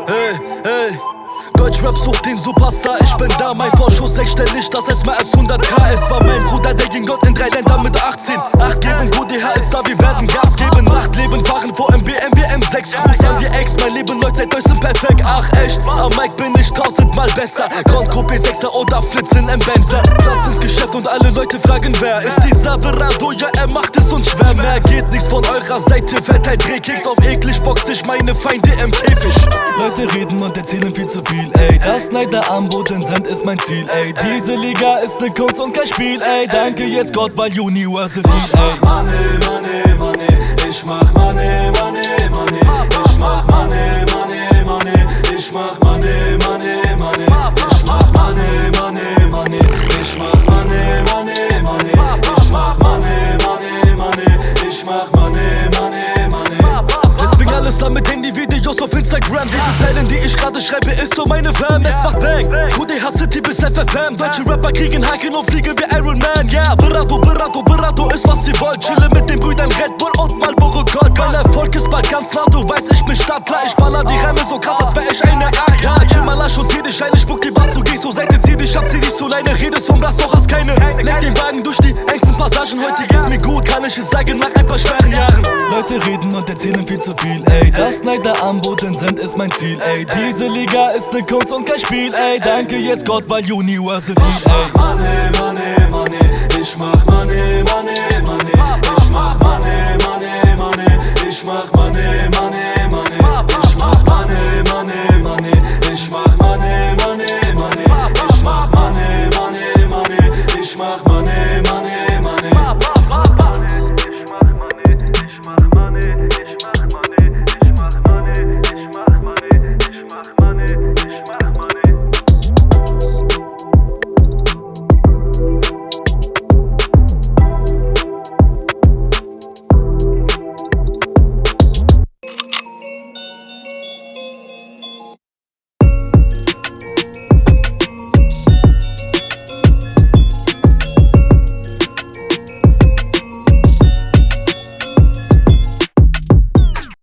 Ey, ey. Deutschrap sucht den Superstar, ich bin da, mein Vorschuss sechsstellig, das heißt mehr als 100k. Es war mein Bruder, der ging Gott in 3 Ländern mit 18. 8 geben, QDH ist da, wir werden Gas geben. Nachtleben, fahren vor MBM, wir M6. Gruß an die Ex, mein Leben, Leute, seid euch sind perfekt. Ach echt, am Mic bin ich 1000-mal besser. Grand Coupé 6er oder Flitzen im Benzer. Platz ins Geschäft und alle Leute fragen, wer ist dieser Berado? Ja, er macht es uns schwer. Mehr geht nichts von eurer Seite, verteilt Drehkicks auf eklig, box ich meine Feinde im Käfig. Leute reden und erzählen viel zu viel, ey. Das Neider am Boden sind ist mein Ziel, ey. Diese Liga ist ne Kunst und kein Spiel, ey. Danke jetzt Gott, weil University, ey. Ich mach Money, Money, Money. Ich mach Money, Money, Money. Ich mach Money, Money, Money. Ich mach Money, Money, Money. Ich mach Money, Money, Money. Ich mach Money, Money, Money. Ich mach Money, Money, Money. Ich mach Money, Money, Money. Deswegen alles an mit Handy-Videos auf Instagram. Diese Zeilen, die ich gerade schreibe, ist so meine Fam. Es macht Bang, QDH City bis FFM. Deutsche Rapper kriegen Haken und fliegen wie Iron Man. Ja, yeah. Berado, Berado, Berado ist was sie wollt. Chille mit den Brüdern Red Bull und Marlboro Gold. Mein Erfolg ist bald ganz nah, du weißt, ich bin Stadtler. Ich baller die Reime so krass, als wär ich eine AK. Chill mal Arsch und zieh dich ein, ich spuck dir was, du gehst so Seite, zieh dich ab, zieh dich so leine. Redest vom Brass, doch hast keine. Lenk den Wagen durch die engsten Passagen, heute geht's mir gut, kann ich es sagen, nach ein paar schweren Jahren. Leute reden und erzählen viel zu viel, ey. Das Neider am Boden sind ist mein Ziel, ey. Diese Liga ist ne Kunst und kein Spiel, ey. Danke jetzt Gott, weil University, ey. Ich mach Money, Money, Money. Ich mach